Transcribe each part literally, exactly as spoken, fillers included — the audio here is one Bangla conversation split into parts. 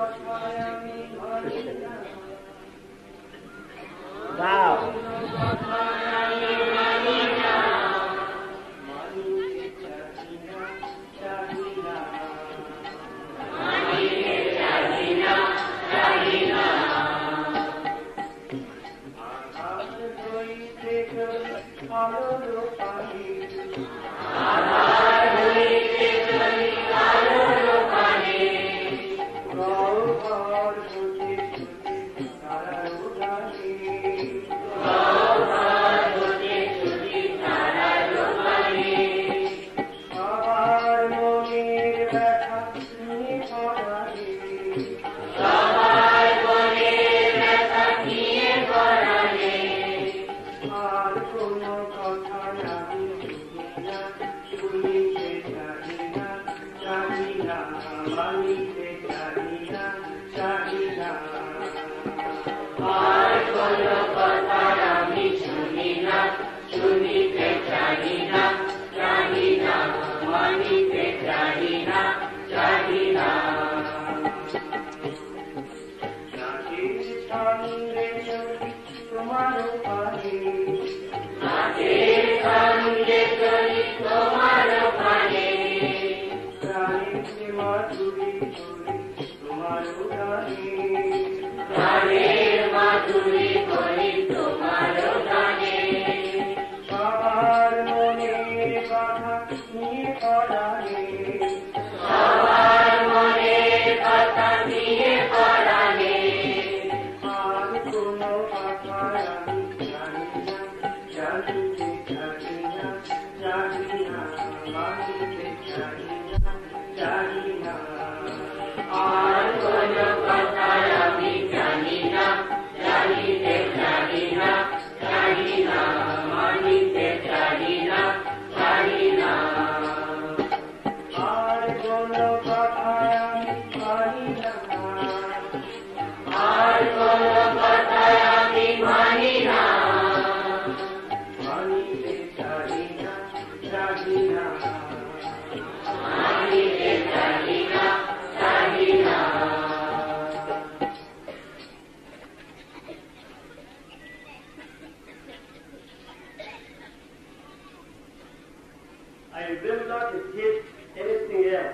Wow. I will not hit anything else.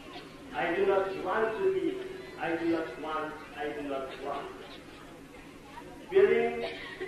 I do not want to be. I do not want. I do not want. Feeling,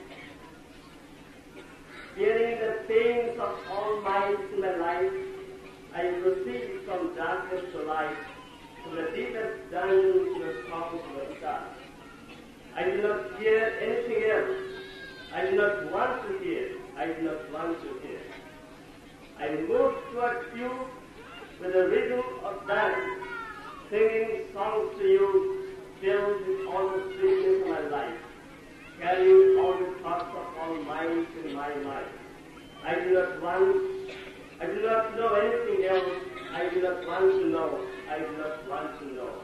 feeling the pains of all minds in my life, I proceed from darkness to light, from the deepest dungeon to the topmost of the stars. I do not hear anything else. I do not want to hear. I do not want to hear. I move towards you with the rhythm of dance, singing songs to you, filled with all the sweetness of my life, carrying all the thoughts of all minds in my life. I do not want, I do not know anything else. I do not want to know. I do not want to know.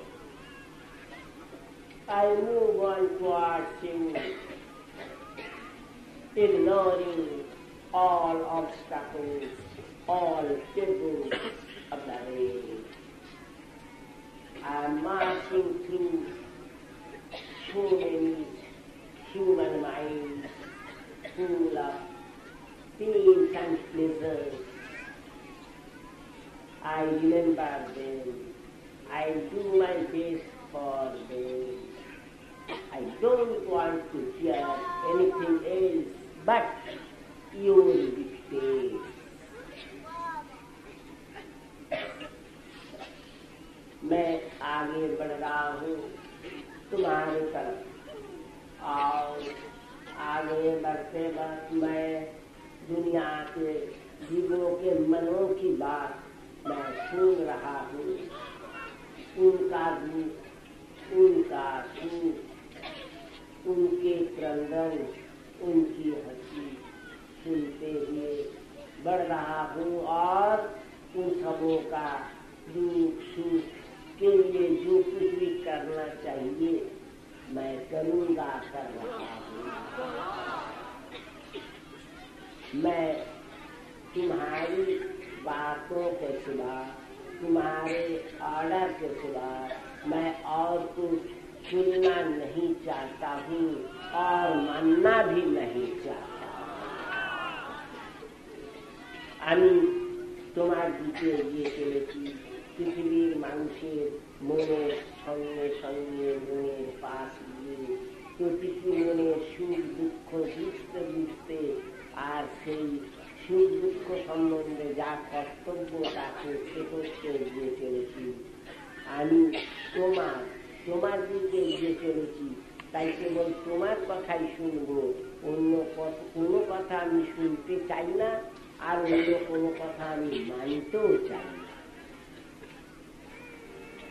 I move on towards you, ignoring all obstacles, all pebbles of the way. I am marching through so many human minds full of pains and pleasures. I remember them. I do my best for them. I don't want to hear anything else but your dictates. मैं आगे बढ़ रहा हूँ तुम्हारी तरफ और आगे बढ़ते वक्त मैं दुनिया के जीवों के मनों की बात मैं सुन रहा हूँ, उनका दुख, उनका सुख, उनके क्रंदन, उनकी हंसी सुनते हुए बढ़ रहा हूँ और उन सबों का दुख सुख के लिए जो कुछ भी करना चाहिए मैं करूँगा, कर रहा हूँ। मैं तुम्हारी बातों के सिवा तुम्हारे ऑर्डर के सिवा मैं और कुछ सुनना नहीं चाहता हूँ और मानना भी नहीं चाहता। আমি তোমার দিকে এগিয়ে চলেছি। পৃথিবীর মানুষের মনের সঙ্গে সঙ্গে মনের পাশ দিয়ে প্রতিটি মনের সুখ দুঃখ বুঝতে বুঝতে আর সেই সুখ দুঃখ সম্বন্ধে যা কর্তব্য তা করতে করতে এগিয়ে চলেছি। আমি তোমার তোমার দিকে এগিয়ে চলেছি, তাই কেবল তোমার কথাই শুনবো, অন্য কোনো কথা আমি শুনতে চাই না, আর অন্য কোনো কথা আমি মানতেও চাই না।